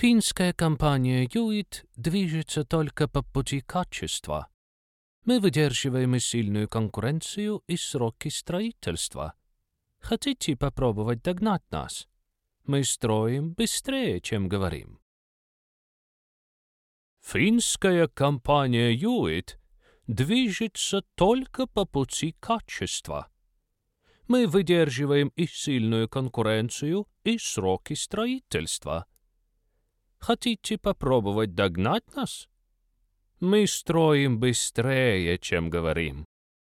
Финская компания «Юит» движется только по пути качества. Мы выдерживаем и сильную конкуренцию, и сроки строительства. Хотите попробовать догнать нас? Мы строим быстрее, чем говорим. Финская компания «Юит» движется только по пути качества. Мы выдерживаем и сильную конкуренцию, и сроки строительства. Хотите попробовать догнать нас? Мы строим быстрее, чем говорим.